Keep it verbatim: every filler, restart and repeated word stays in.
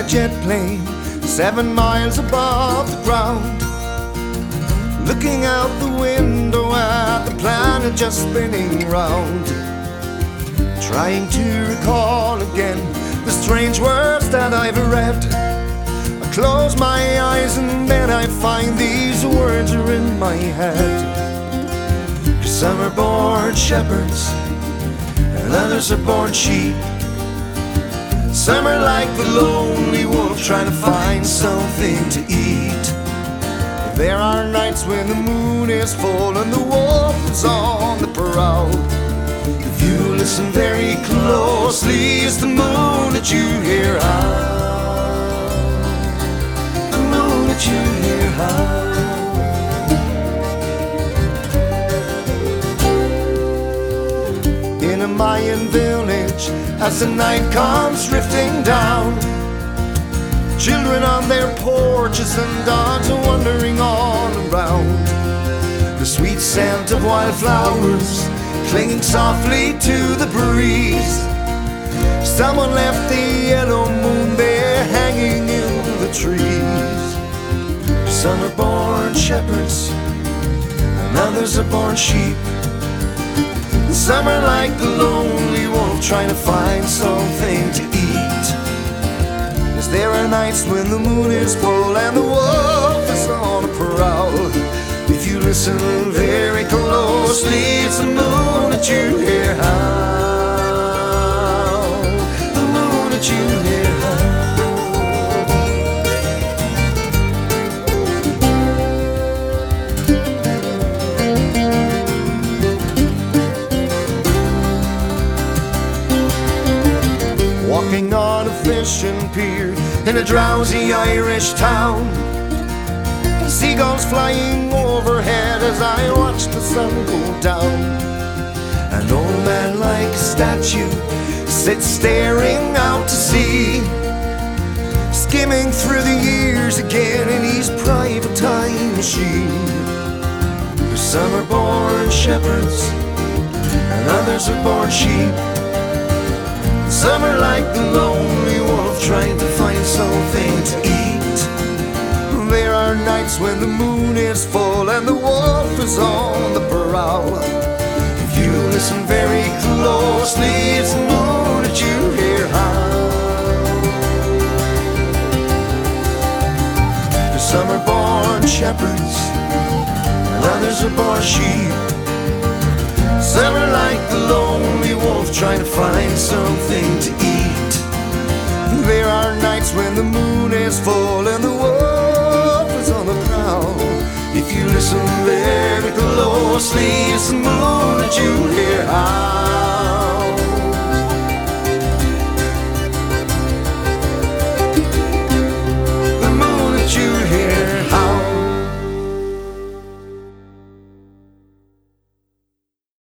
jet plane, seven miles above the ground, looking out the window at the planet just spinning round, trying to recall again the strange words that I've read. I close my eyes and then I find these words are in my head. 'Cause some are born shepherds and others are born sheep. Some are like the lonely wolf trying to find something to eat. There are nights when the moon is full and the wolf is on the prowl. If you listen very closely, it's the moon that you hear howl. The moon that you hear howl. In a Mayan village, as the night comes drifting down, children on their porches and dogs are wandering all around. The sweet scent of wildflowers clinging softly to the breeze. Someone left the yellow moon there hanging in the trees. Some are born shepherds and others are born sheep. Some are like the lonely wolf trying to find something to eat. Yes, there are nights when the moon is full and the wolf is on a prowl. If you listen very closely, it's the moon that you hear howl. The moon that you hear howl. Walking on a fishing pier in a drowsy Irish town, seagulls flying overhead as I watch the sun go down. An old man like a statue sits staring out to sea, skimming through the years again in his private time machine. Some are born shepherds and others are born sheep. Some are like the lonely wolf trying to find something to eat. There are nights when the moon is full and the wolf is on the prowl. If you listen very closely, it's the moon that you hear howl. Some are born shepherds and others are born sheep. Some are like the lonely wolf trying to find something to eat. There are nights when the moon is full and the wolf is on the prowl. If you listen very closely, it's the moon that you hear howl.